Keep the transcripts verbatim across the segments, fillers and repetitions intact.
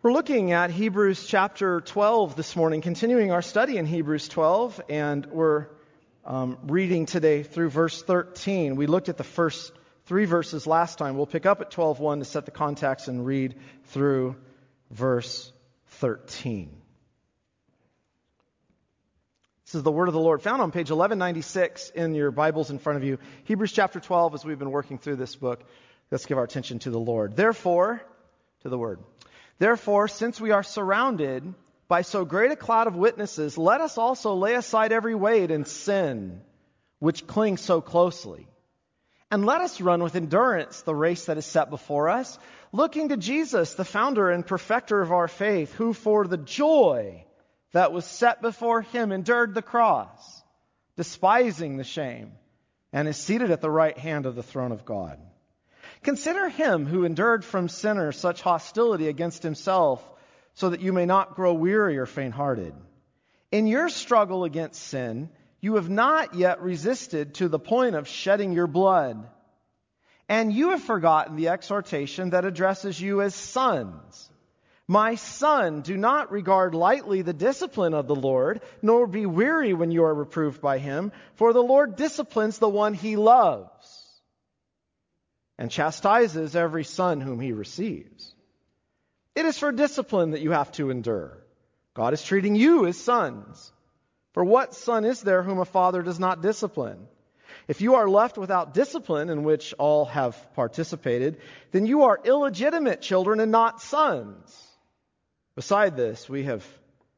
We're looking at Hebrews chapter twelve this morning, continuing our study in Hebrews twelve, and we're um, reading today through verse thirteen. We looked at the first three verses last time. We'll pick up at twelve one to set the context and read through verse thirteen. This is the word of the Lord, found on page eleven ninety-six in your Bibles in front of you. Hebrews chapter twelve, as we've been working through this book. Let's give our attention to the Lord. Therefore, to the word. Therefore, since we are surrounded by so great a cloud of witnesses, let us also lay aside every weight and sin which clings so closely. And let us run with endurance the race that is set before us, looking to Jesus, the founder and perfecter of our faith, who for the joy that was set before him endured the cross, despising the shame, and is seated at the right hand of the throne of God. Consider him who endured from sinners such hostility against himself, so that you may not grow weary or faint-hearted. In your struggle against sin, you have not yet resisted to the point of shedding your blood. And you have forgotten the exhortation that addresses you as sons. My son, do not regard lightly the discipline of the Lord, nor be weary when you are reproved by him, for the Lord disciplines the one he loves, and chastises every son whom he receives. It is for discipline that you have to endure. God is treating you as sons. For what son is there whom a father does not discipline? If you are left without discipline, in which all have participated, then you are illegitimate children and not sons. Beside this, we have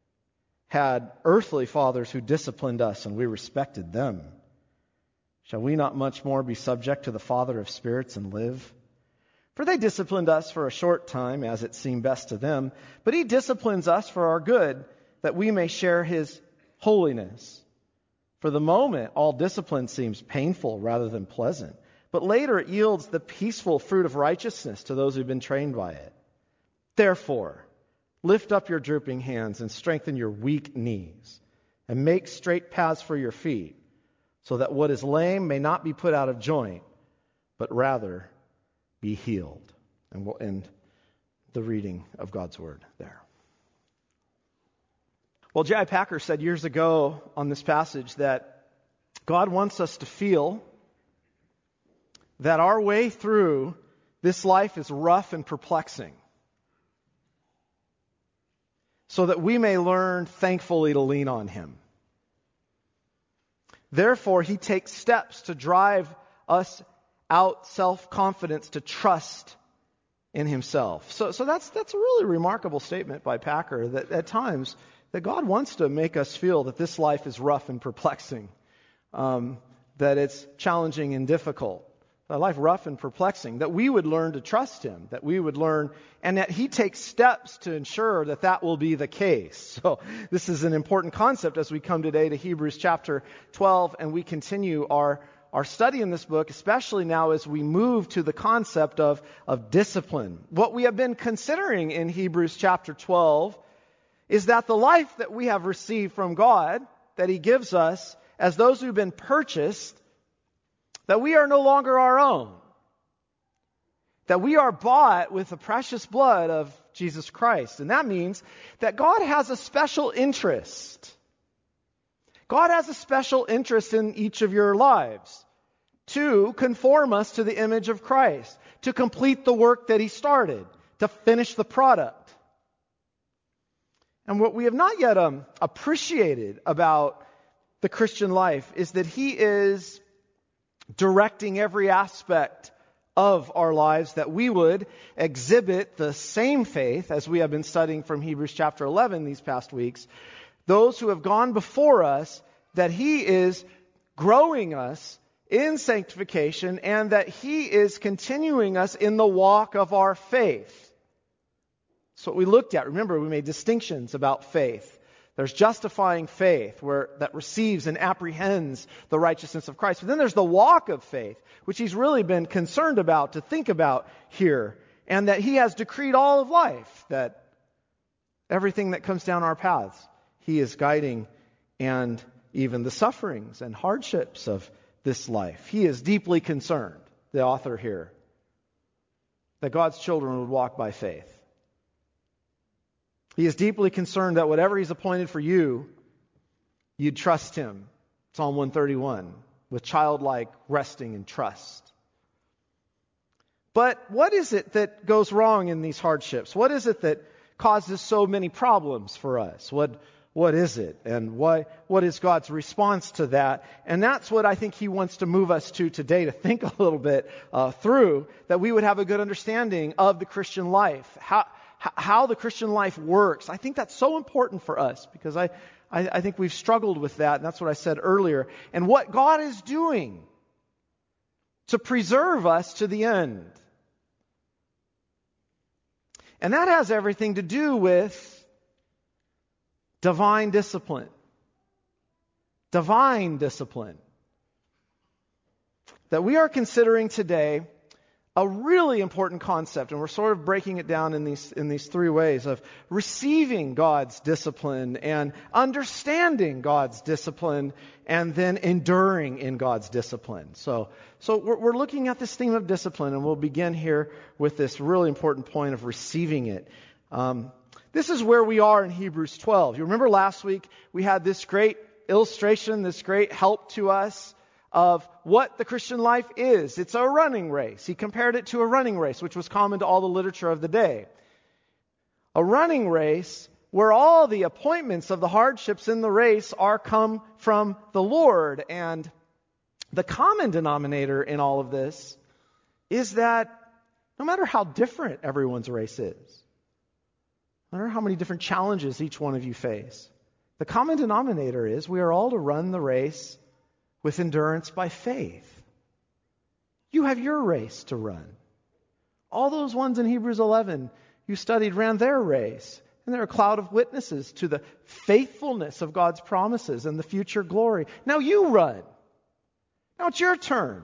had earthly fathers who disciplined us, and we respected them. Shall we not much more be subject to the Father of spirits and live? For they disciplined us for a short time, as it seemed best to them, but he disciplines us for our good, that we may share his holiness. For the moment, all discipline seems painful rather than pleasant, but later it yields the peaceful fruit of righteousness to those who've been trained by it. Therefore, lift up your drooping hands and strengthen your weak knees, and make straight paths for your feet, so that what is lame may not be put out of joint, but rather be healed. And we'll end the reading of God's word there. Well, J I Packer said years ago on this passage that God wants us to feel that our way through this life is rough and perplexing, so that we may learn thankfully to lean on him. Therefore, he takes steps to drive us out self-confidence to trust in himself. So, so that's that's a really remarkable statement by Packer, that at times that God wants to make us feel that this life is rough and perplexing, um, that it's challenging and difficult, a life rough and perplexing, that we would learn to trust him, that we would learn, and that he takes steps to ensure that that will be the case. So this is an important concept as we come today to Hebrews chapter twelve, and we continue our, our study in this book, especially now as we move to the concept of, of discipline. What we have been considering in Hebrews chapter twelve is that the life that we have received from God, that he gives us as those who've been purchased, that we are no longer our own. That we are bought with the precious blood of Jesus Christ. And that means that God has a special interest. God has a special interest in each of your lives to conform us to the image of Christ, to complete the work that he started, to finish the product. And what we have not yet um, appreciated about the Christian life is that he is directing every aspect of our lives, that we would exhibit the same faith as we have been studying from Hebrews chapter eleven these past weeks. Those who have gone before us, that he is growing us in sanctification and that he is continuing us in the walk of our faith. That's what we looked at. Remember, we made distinctions about faith. There's justifying faith, where that receives and apprehends the righteousness of Christ. But then there's the walk of faith, which he's really been concerned about, to think about here. And that he has decreed all of life, that everything that comes down our paths, he is guiding, and even the sufferings and hardships of this life. He is deeply concerned, the author, here, that God's children would walk by faith. He is deeply concerned that whatever He's appointed for you, you'd trust Him. Psalm one thirty-one, with childlike resting and trust. But what is it that goes wrong in these hardships? What is it that causes so many problems for us? What What is it? And what, what is God's response to that? And that's what I think He wants to move us to today, to think a little bit uh, through, that we would have a good understanding of the Christian life, how, how the Christian life works. I think that's so important for us because I, I, I think we've struggled with that, and that's what I said earlier. And what God is doing to preserve us to the end. And that has everything to do with divine discipline. Divine discipline. That we are considering today a really important concept, and we're sort of breaking it down in these in these three ways of receiving God's discipline and understanding God's discipline and then enduring in God's discipline. So, so we're, we're looking at this theme of discipline, and we'll begin here with this really important point of receiving it. Um, this is where we are in Hebrews twelve. You remember last week we had this great illustration, this great help to us of what the Christian life is. It's a running race. He compared it to a running race, which was common to all the literature of the day. A running race where all the appointments of the hardships in the race are come from the Lord. And the common denominator in all of this is that no matter how different everyone's race is, no matter how many different challenges each one of you face, the common denominator is we are all to run the race with endurance by faith. You have your race to run. All those ones in Hebrews eleven you studied ran their race. And they're a cloud of witnesses to the faithfulness of God's promises and the future glory. Now you run. Now it's your turn.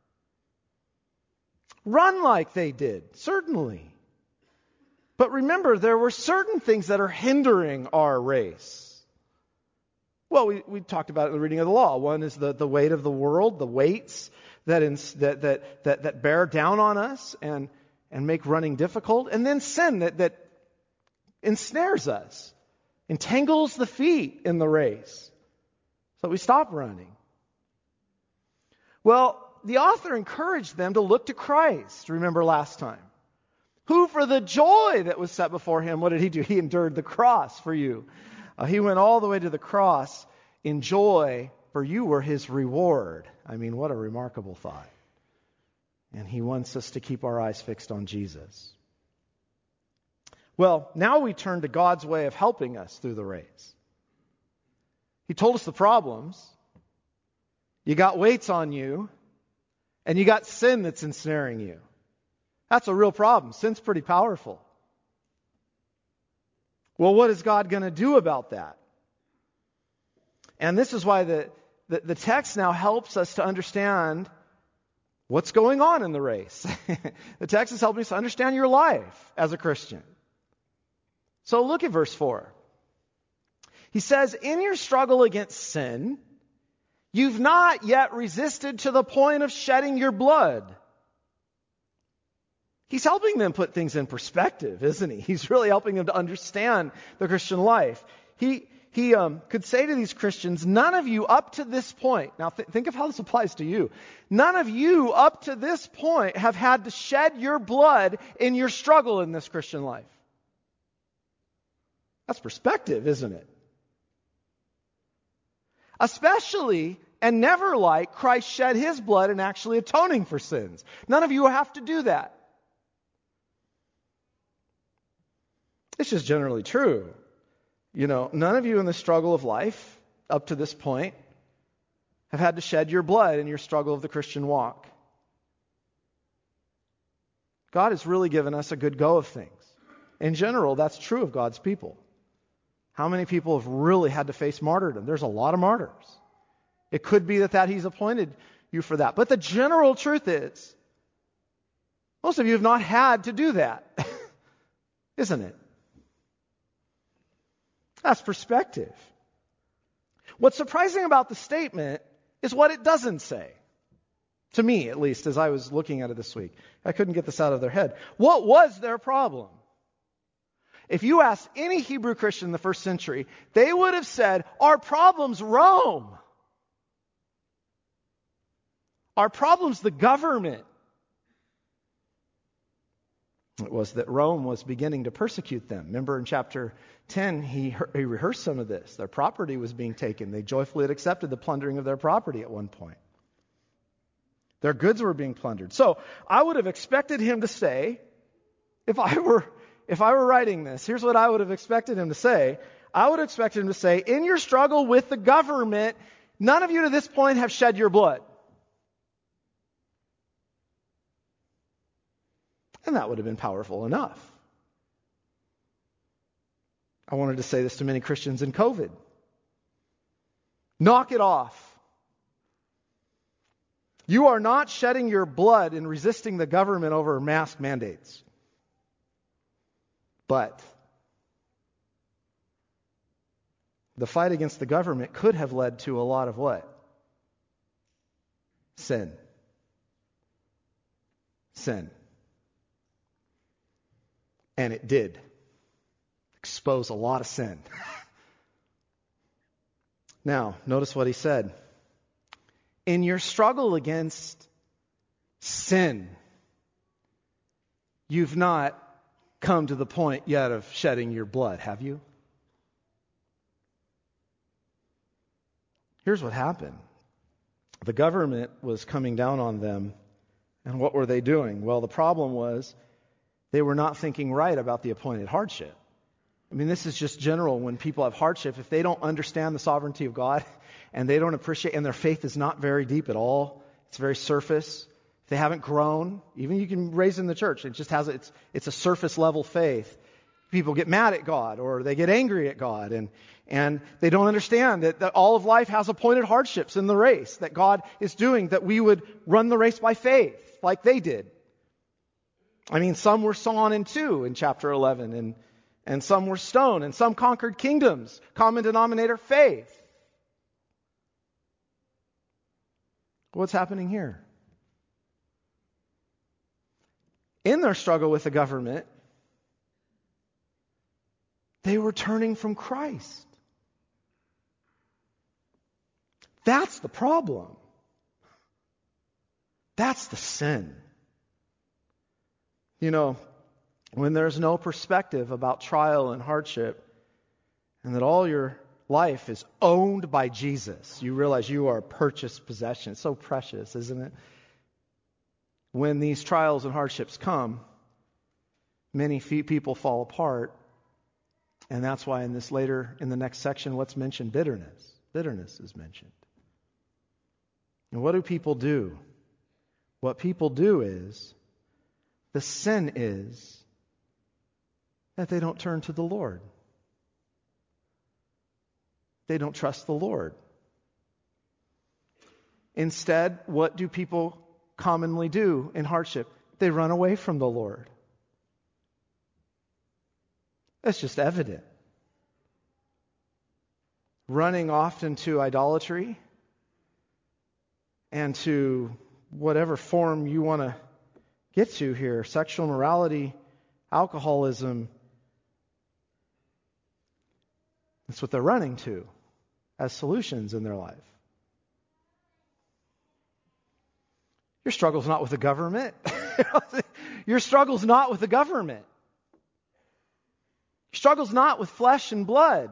Run like they did, certainly. But remember, there were certain things that are hindering our race. Well, we, we talked about it in the reading of the law. One is the, the weight of the world, the weights that, ins, that, that, that, that bear down on us and, and make running difficult. And then sin that, that ensnares us, entangles the feet in the race, so we stop running. Well, the author encouraged them to look to Christ, remember last time, who for the joy that was set before Him, what did He do? He endured the cross for you. Uh, he went all the way to the cross in joy, for you were His reward. I mean, what a remarkable thought. And He wants us to keep our eyes fixed on Jesus. Well, now we turn to God's way of helping us through the race. He told us the problems. You got weights on you, and you got sin that's ensnaring you. That's a real problem. Sin's pretty powerful. Well, what is God going to do about that? And this is why the, the, the text now helps us to understand what's going on in the race. The text is helping us to understand your life as a Christian. So look at verse four. He says, in your struggle against sin, you've not yet resisted to the point of shedding your blood. He's helping them put things in perspective, isn't he? He's really helping them to understand the Christian life. He he um, could say to these Christians, none of you up to this point, now th- think of how this applies to you. None of you up to this point have had to shed your blood in your struggle in this Christian life. That's perspective, isn't it? Especially and never like Christ shed His blood in actually atoning for sins. None of you have to do that. It's just generally true. You know, none of you in the struggle of life up to this point have had to shed your blood in your struggle of the Christian walk. God has really given us a good go of things. In general, that's true of God's people. How many people have really had to face martyrdom? There's a lot of martyrs. It could be that, that He's appointed you for that. But the general truth is, most of you have not had to do that. Isn't it? That's perspective. What's surprising about the statement is what it doesn't say. To me, at least, as I was looking at it this week. I couldn't get this out of their head. What was their problem? If you ask any Hebrew Christian in the first century, they would have said, our problem's Rome. Our problem's the government. It was that Rome was beginning to persecute them. Remember in chapter ten, he, he rehearsed some of this. Their property was being taken. They joyfully had accepted the plundering of their property at one point. Their goods were being plundered. So I would have expected him to say, if I were, if I were writing this, here's what I would have expected him to say. I would have expected him to say, in your struggle with the government, none of you to this point have shed your blood. And that would have been powerful enough. I wanted to say this to many Christians in COVID. Knock it off. You are not shedding your blood in resisting the government over mask mandates. But the fight against the government could have led to a lot of what? Sin. Sin. And it did expose a lot of sin. Now, notice what he said. In your struggle against sin, you've not come to the point yet of shedding your blood, have you? Here's what happened. The government was coming down on them, and what were they doing? Well, the problem was they were not thinking right about the appointed hardship. I mean, this is just general when people have hardship. If they don't understand the sovereignty of God and they don't appreciate, and their faith is not very deep at all, it's very surface. If they haven't grown, even you can raise in the church, it just has, it's, it's a surface level faith. People get mad at God or they get angry at God and, and they don't understand that, that all of life has appointed hardships in the race that God is doing, that we would run the race by faith like they did. I mean, some were sawn in two in chapter eleven, and, and some were stoned, and some conquered kingdoms. Common denominator, faith. What's happening here? In their struggle with the government, they were turning from Christ. That's the problem. That's the sin. You know, when there's no perspective about trial and hardship, and that all your life is owned by Jesus, you realize you are a purchased possession. It's so precious, isn't it? When these trials and hardships come, many people fall apart, and that's why in this later, in the next section, what's mentioned? Bitterness. Bitterness is mentioned. And what do people do? What people do is, the sin is that they don't turn to the Lord. They don't trust the Lord. Instead, what do people commonly do in hardship? They run away from the Lord. That's just evident. Running often to idolatry and to whatever form you want to get to here, sexual morality, alcoholism. That's what they're running to as solutions in their life. Your struggle's not with the government. Your struggle's not with the government. Your struggle's not with flesh and blood.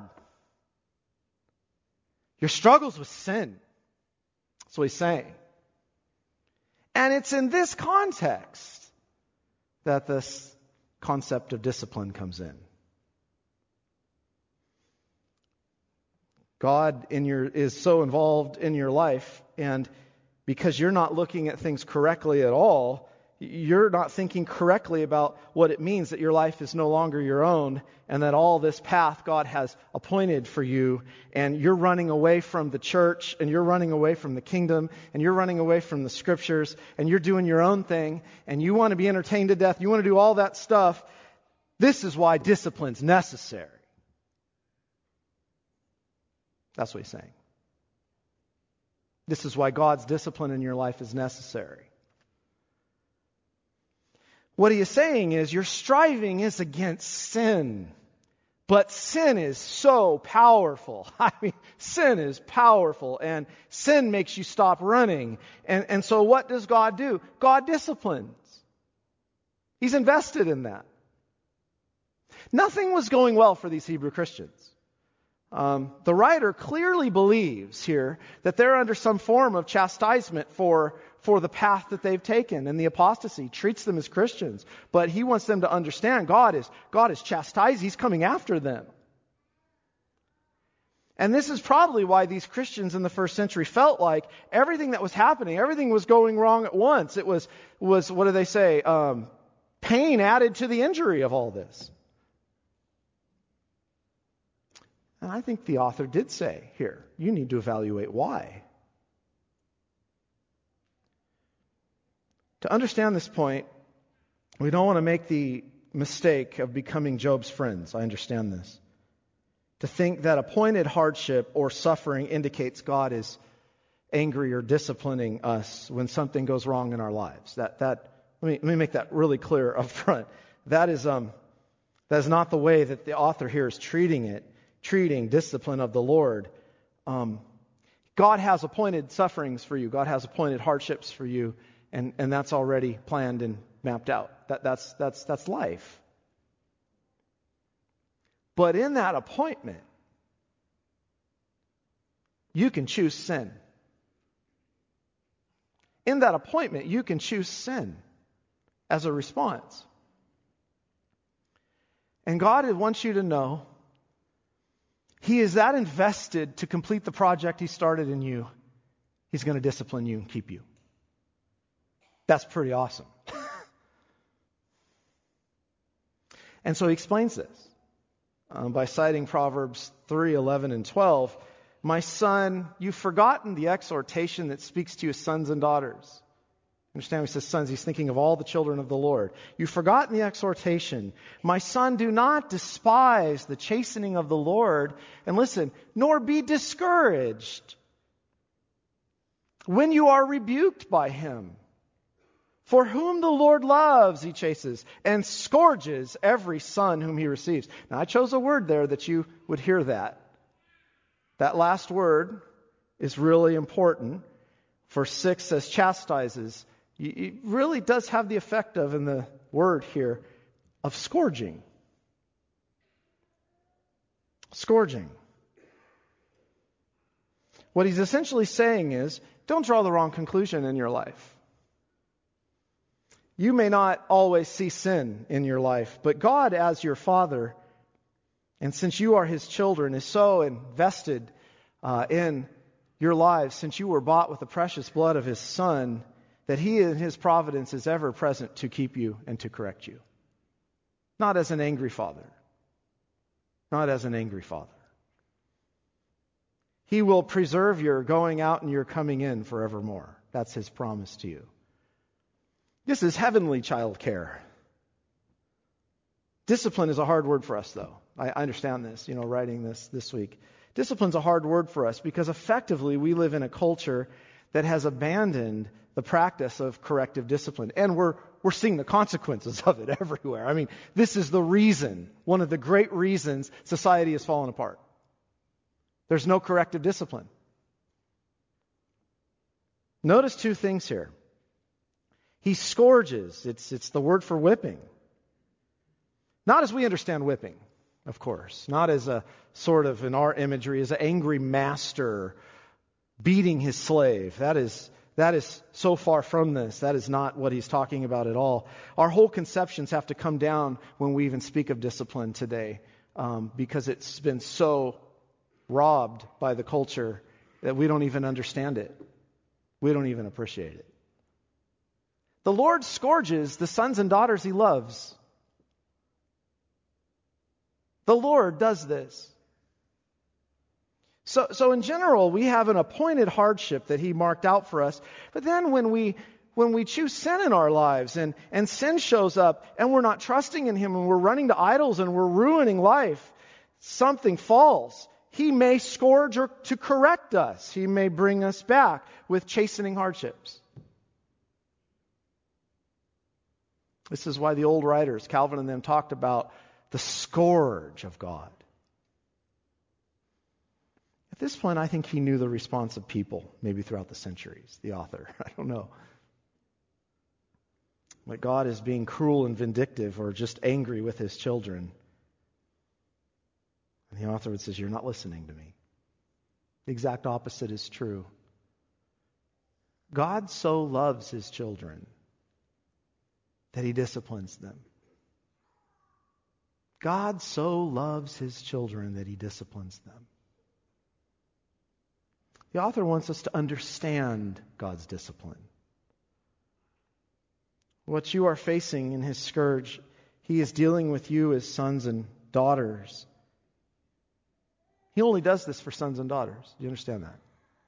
Your struggle's with sin. That's what he's saying. And it's in this context that this concept of discipline comes in. God in your is so involved in your life, and because you're not looking at things correctly at all, you're not thinking correctly about what it means that your life is no longer your own, and that all this path God has appointed for you, and you're running away from the church, and you're running away from the kingdom, and you're running away from the scriptures, and you're doing your own thing, and you want to be entertained to death, you want to do all that stuff. This is why discipline's necessary. That's what he's saying. This is why God's discipline in your life is necessary. What he is saying is your striving is against sin. But sin is so powerful. I mean, sin is powerful, and sin makes you stop running. And, and so what does God do? God disciplines. He's invested in that. Nothing was going well for these Hebrew Christians. Um, the writer clearly believes here that they're under some form of chastisement for, for the path that they've taken, and the apostasy treats them as Christians. But he wants them to understand God is, God is chastised. He's coming after them. And this is probably why these Christians in the first century felt like everything that was happening, everything was going wrong at once. It was, was what do they say, um, pain added to the injury of all this. And I think the author did say here, you need to evaluate why. To understand this point, we don't want to make the mistake of becoming Job's friends. I understand this. To think that appointed hardship or suffering indicates God is angry or disciplining us when something goes wrong in our lives. That that let me let me make that really clear up front. That is um that is not the way that the author here is treating it. Treating discipline of the Lord. Um, God has appointed sufferings for you. God has appointed hardships for you, and, and that's already planned and mapped out. That, that's, that's, that's life. But in that appointment, you can choose sin. In that appointment, you can choose sin as a response. And God wants you to know He is that invested to complete the project He started in you. He's going to discipline you and keep you. That's pretty awesome. And so He explains this um, by citing Proverbs three, eleven, and twelve. My son, you've forgotten the exhortation that speaks to you as sons and daughters. Understand when he says sons, he's thinking of all the children of the Lord. You've forgotten the exhortation. My son, do not despise the chastening of the Lord. And listen, nor be discouraged when you are rebuked by Him. For whom the Lord loves, He chases and scourges every son whom He receives. Now, I chose a word there that you would hear that. That last word is really important. Verse six says chastises. It really does have the effect of, in the word here, of scourging. Scourging. What he's essentially saying is, don't draw the wrong conclusion in your life. You may not always see sin in your life, but God, as your Father, and since you are His children, is so invested uh, in your lives, since you were bought with the precious blood of His Son, that He in His providence is ever present to keep you and to correct you. Not as an angry father. Not as an angry father. He will preserve your going out and your coming in forevermore. That's His promise to you. This is heavenly child care. Discipline is a hard word for us, though. I understand this, you know, writing this this week. Discipline's a hard word for us because effectively we live in a culture that has abandoned the practice of corrective discipline. And we're we're seeing the consequences of it everywhere. I mean, this is the reason, one of the great reasons society has fallen apart. There's no corrective discipline. Notice two things here. He scourges. It's, it's the word for whipping. Not as we understand whipping, of course. Not as a sort of, in our imagery, as an angry master beating his slave. That is, that is so far from this. That is not what he's talking about at all. Our whole conceptions have to come down when we even speak of discipline today, um, because it's been so robbed by the culture that we don't even understand it. We don't even appreciate it. The Lord scourges the sons and daughters He loves. The Lord does this. So, so in general, we have an appointed hardship that He marked out for us. But then when we when we choose sin in our lives and, and sin shows up and we're not trusting in Him and we're running to idols and we're ruining life, something falls. He may scourge or to correct us. He may bring us back with chastening hardships. This is why the old writers, Calvin and them, talked about the scourge of God. At this point, I think he knew the response of people, maybe throughout the centuries, the author. I don't know. Like God is being cruel and vindictive or just angry with his children. And the author would say, you're not listening to me. The exact opposite is true. God so loves his children that he disciplines them. God so loves his children that he disciplines them. The author wants us to understand God's discipline. What you are facing in his scourge, he is dealing with you as sons and daughters. He only does this for sons and daughters. Do you understand that?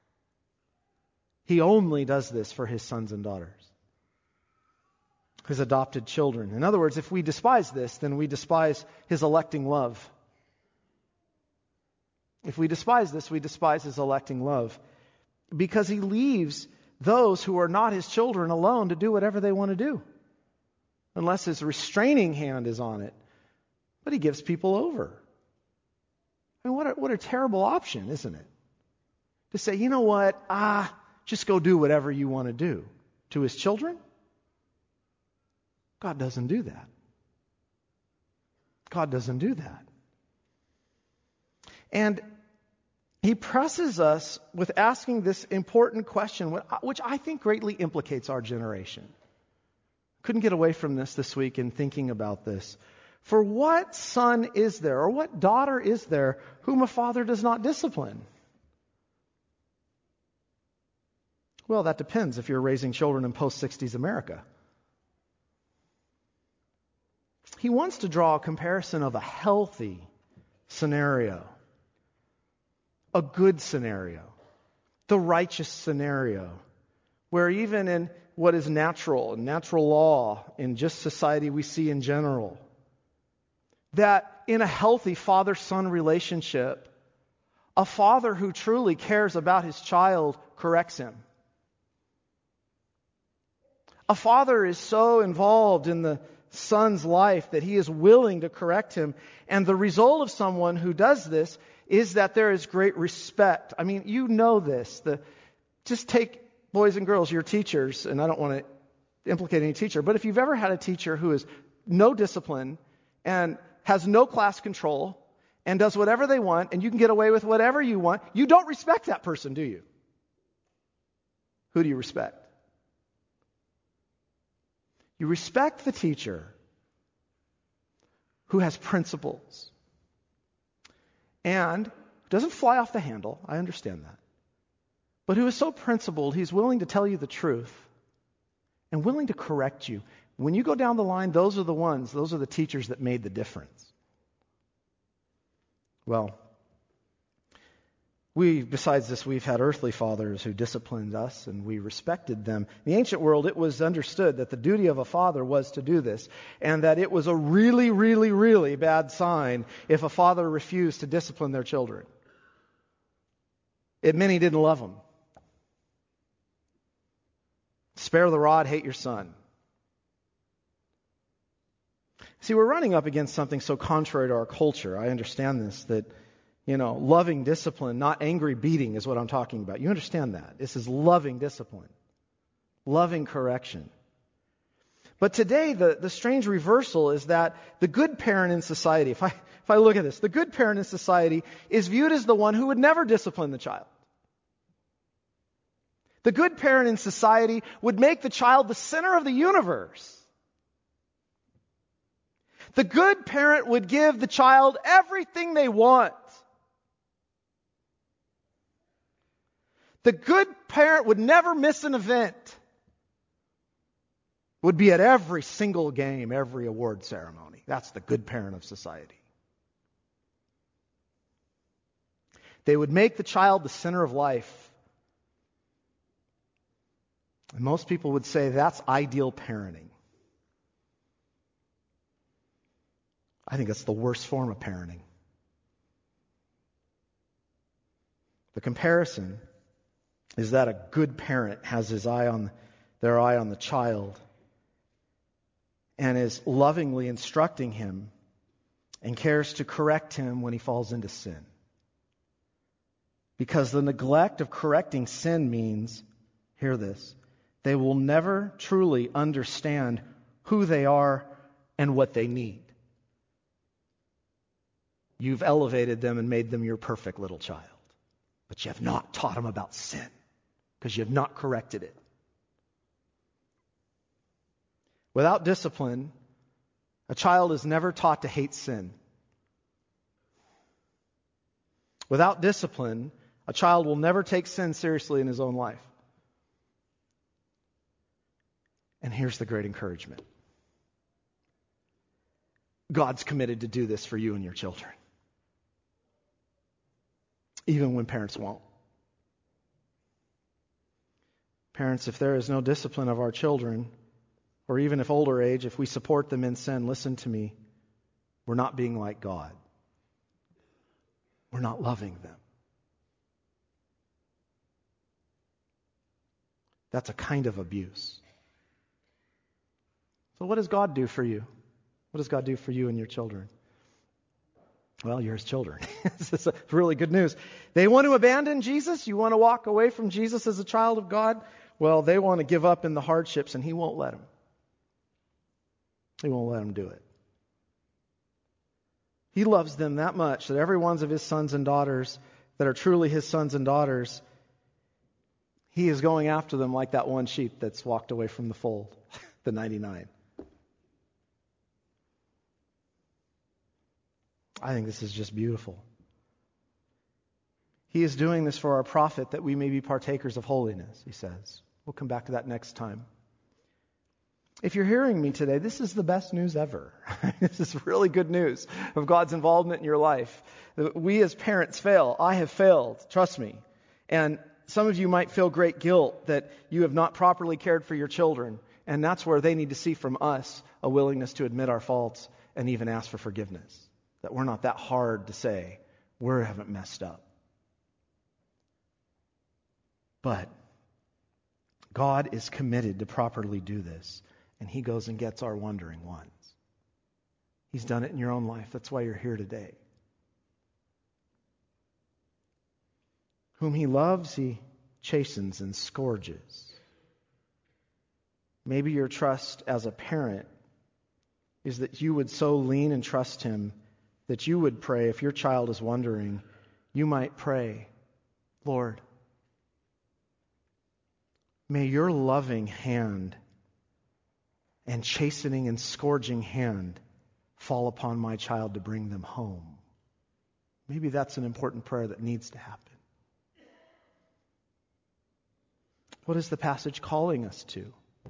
He only does this for his sons and daughters. His adopted children. In other words, if we despise this, then we despise his electing love. If we despise this, we despise his electing love. Because he leaves those who are not his children alone to do whatever they want to do. Unless his restraining hand is on it. But he gives people over. I mean, what a, what a terrible option, isn't it? To say, you know what, ah, just go do whatever you want to do. To his children? God doesn't do that. God doesn't do that. And he presses us with asking this important question, which I think greatly implicates our generation. Couldn't get away from this this week in thinking about this. For what son is there, or what daughter is there, whom a father does not discipline? Well, that depends if you're raising children in post-sixties America. He wants to draw a comparison of a healthy scenario, a good scenario, the righteous scenario, where even in what is natural, natural law, in just society we see in general, that in a healthy father-son relationship, a father who truly cares about his child corrects him. A father is so involved in the son's life that he is willing to correct him. And the result of someone who does this is that there is great respect. I mean, you know this. The, just take boys and girls, your teachers, and I don't want to implicate any teacher, but if you've ever had a teacher who is no discipline and has no class control and does whatever they want and you can get away with whatever you want, you don't respect that person, do you? Who do you respect? You respect the teacher who has principles and doesn't fly off the handle. I understand that. But who is so principled, he's willing to tell you the truth and willing to correct you. When you go down the line, those are the ones, those are the teachers that made the difference. Well, we, besides this, we've had earthly fathers who disciplined us and we respected them. In the ancient world, it was understood that the duty of a father was to do this, and that it was a really, really, really bad sign if a father refused to discipline their children. It meant he didn't love them. Spare the rod, hate your son. See, we're running up against something so contrary to our culture. I understand this, that You know, loving discipline, not angry beating is what I'm talking about. You understand that. This is loving discipline. Loving correction. But today, the, the strange reversal is that the good parent in society, if I, if I look at this, the good parent in society is viewed as the one who would never discipline the child. The good parent in society would make the child the center of the universe. The good parent would give the child everything they want. The good parent would never miss an event. Would be at every single game, every award ceremony. That's the good parent of society. They would make the child the center of life. And most people would say that's ideal parenting. I think that's the worst form of parenting. The comparison is that a good parent has his eye on their eye on the child and is lovingly instructing him and cares to correct him when he falls into sin. Because the neglect of correcting sin means, hear this, they will never truly understand who they are and what they need. You've elevated them and made them your perfect little child. But you have not taught them about sin because you have not corrected it. Without discipline, a child is never taught to hate sin. Without discipline, a child will never take sin seriously in his own life. And here's the great encouragement. God's committed to do this for you and your children. Even when parents won't. Parents, if there is no discipline of our children, or even if older age, if we support them in sin, listen to me, we're not being like God. We're not loving them. That's a kind of abuse. So what does God do for you? What does God do for you and your children? Well, you're His children. This is really good news. They want to abandon Jesus? You want to walk away from Jesus as a child of God? Well, they want to give up in the hardships, and He won't let them. He won't let them do it. He loves them that much that every one of His sons and daughters that are truly His sons and daughters, He is going after them like that one sheep that's walked away from the fold, the ninety-nine. I think this is just beautiful. He is doing this for our profit that we may be partakers of holiness, He says. We'll come back to that next time. If you're hearing me today, this is the best news ever. This is really good news of God's involvement in your life. We as parents fail. I have failed, trust me. And some of you might feel great guilt that you have not properly cared for your children. And that's where they need to see from us a willingness to admit our faults and even ask for forgiveness. That we're not that hard to say, we haven't messed up. But God is committed to properly do this. And He goes and gets our wandering ones. He's done it in your own life. That's why you're here today. Whom He loves, He chastens and scourges. Maybe your trust as a parent is that you would so lean and trust Him that you would pray, if your child is wondering, you might pray, Lord, may your loving hand and chastening and scourging hand fall upon my child to bring them home. Maybe that's an important prayer that needs to happen. What is the passage calling us to?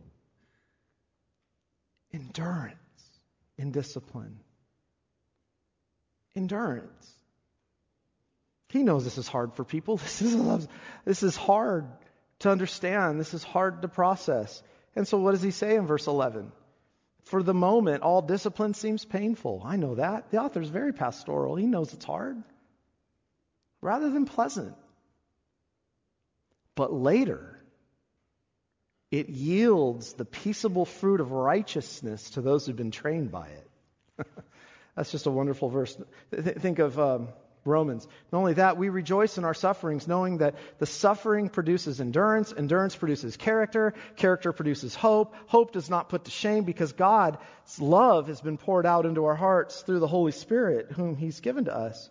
Endurance in discipline. Endurance. He knows this is hard for people. This is, this is hard to understand. This is hard to process. And so what does he say in verse eleven? For the moment, all discipline seems painful. I know that. The author is very pastoral. He knows it's hard. Rather than pleasant. But later, it yields the peaceable fruit of righteousness to those who've been trained by it. That's just a wonderful verse. Th- think of um, Romans. Not only that, we rejoice in our sufferings, knowing that the suffering produces endurance, endurance produces character, character produces hope. Hope does not put to shame because God's love has been poured out into our hearts through the Holy Spirit, whom He's given to us.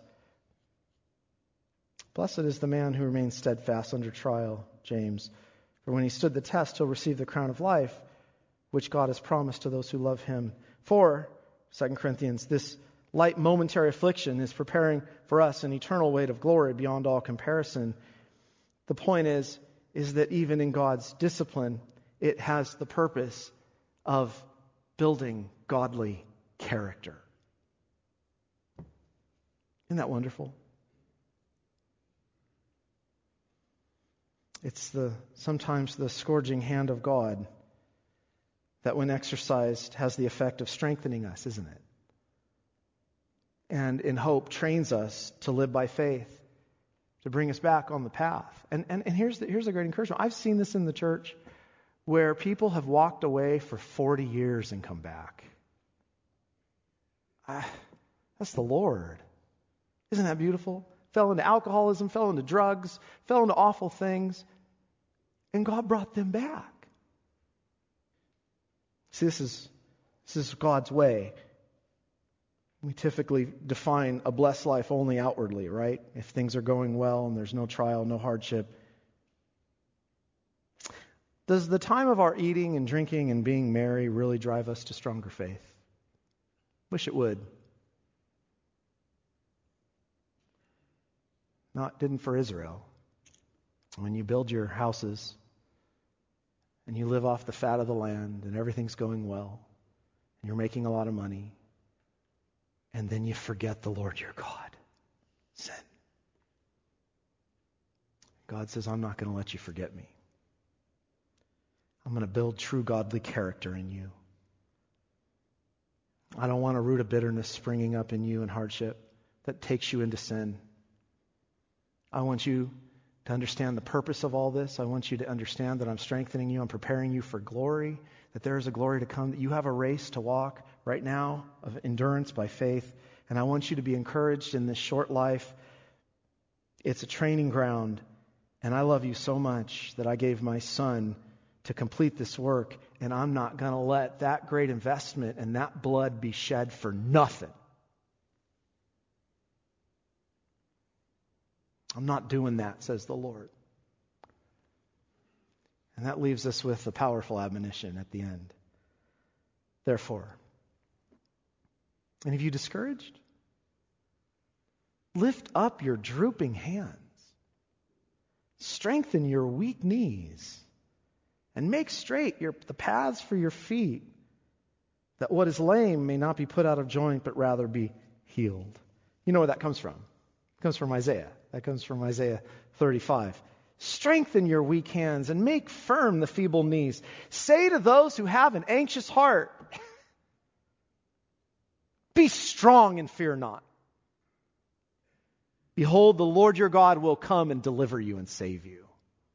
Blessed is the man who remains steadfast under trial, James. For when he stood the test, he'll receive the crown of life, which God has promised to those who love Him. For, Second Corinthians, this light momentary affliction is preparing for us an eternal weight of glory beyond all comparison. The point is, is that even in God's discipline, it has the purpose of building godly character. Isn't that wonderful? It's the sometimes the scourging hand of God that when exercised has the effect of strengthening us, isn't it? And in hope trains us to live by faith, to bring us back on the path. And and, and here's the, here's a great encouragement. I've seen this in the church where people have walked away for forty years and come back. I, that's the Lord. Isn't that beautiful? fell into alcoholism, fell into drugs, fell into awful things, and God brought them back. See, this is, this is God's way. We typically define a blessed life only outwardly, right? If things are going well and there's no trial, no hardship. Does the time of our eating and drinking and being merry really drive us to stronger faith? Wish it would. No, it didn't for Israel. When you build your houses and you live off the fat of the land and everything's going well and you're making a lot of money, and then you forget the Lord your God. Sin. God says, I'm not going to let you forget me. I'm going to build true godly character in you. I don't want a root of bitterness springing up in you in hardship that takes you into sin. I want you to understand the purpose of all this. I want you to understand that I'm strengthening you. I'm preparing you for glory, that there is a glory to come, that you have a race to walk right now of endurance by faith. And I want you to be encouraged in this short life. It's a training ground. And I love you so much that I gave my son to complete this work. And I'm not going to let that great investment and that blood be shed for nothing. I'm not doing that, says the Lord. And that leaves us with a powerful admonition at the end. Therefore, any of you discouraged? Lift up your drooping hands. Strengthen your weak knees. And make straight your, the paths for your feet, that what is lame may not be put out of joint, but rather be healed. You know where that comes from? It comes from Isaiah. That comes from Isaiah thirty-five. Strengthen your weak hands and make firm the feeble knees. Say to those who have an anxious heart, be strong and fear not. Behold, the Lord your God will come and deliver you and save you.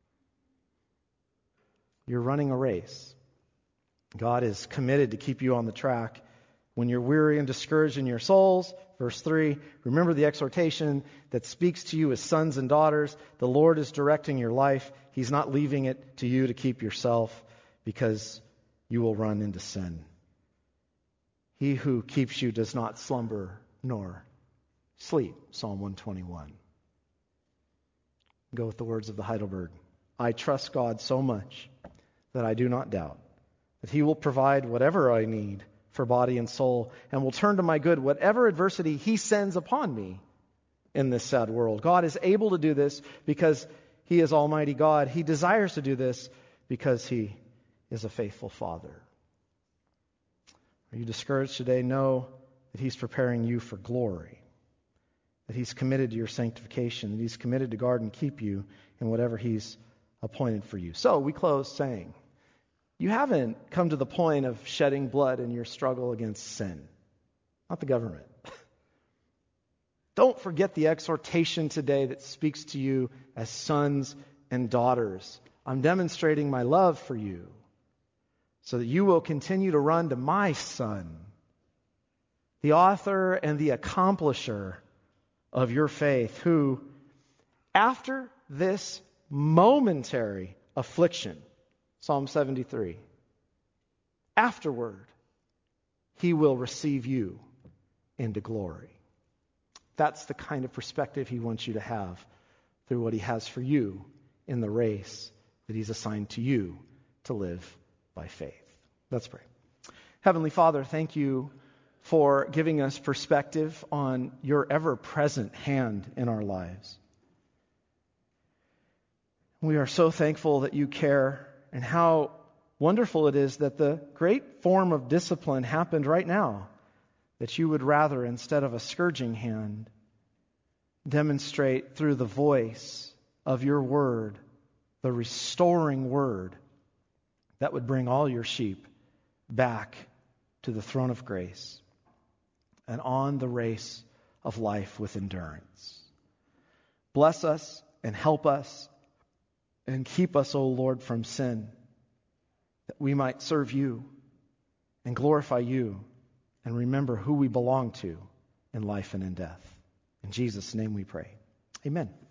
You're running a race. God is committed to keep you on the track. When you're weary and discouraged in your souls, verse three, remember the exhortation that speaks to you as sons and daughters. The Lord is directing your life. He's not leaving it to you to keep yourself, because you will run into sin. He who keeps you does not slumber nor sleep. Psalm one twenty-one. Go with the words of the Heidelberg. I trust God so much that I do not doubt that He will provide whatever I need for body and soul, and will turn to my good whatever adversity He sends upon me in this sad world. God is able to do this because He is Almighty God. He desires to do this because He is a faithful Father. Are you discouraged today? Know that He's preparing you for glory, that He's committed to your sanctification, that He's committed to guard and keep you in whatever He's appointed for you. So we close saying, you haven't come to the point of shedding blood in your struggle against sin. Not the government. Don't forget the exhortation today that speaks to you as sons and daughters. I'm demonstrating my love for you so that you will continue to run to my Son, the author and the accomplisher of your faith, who, after this momentary affliction, Psalm seventy-three, afterward, He will receive you into glory. That's the kind of perspective He wants you to have through what He has for you in the race that He's assigned to you to live by faith. Let's pray. Heavenly Father, thank you for giving us perspective on your ever-present hand in our lives. We are so thankful that you care, and how wonderful it is that the great form of discipline happened right now, that you would rather, instead of a scourging hand, demonstrate through the voice of your word, the restoring word that would bring all your sheep back to the throne of grace and on the race of life with endurance. Bless us and help us and keep us, O Lord, from sin, that we might serve you and glorify you and remember who we belong to in life and in death. In Jesus' name we pray. Amen.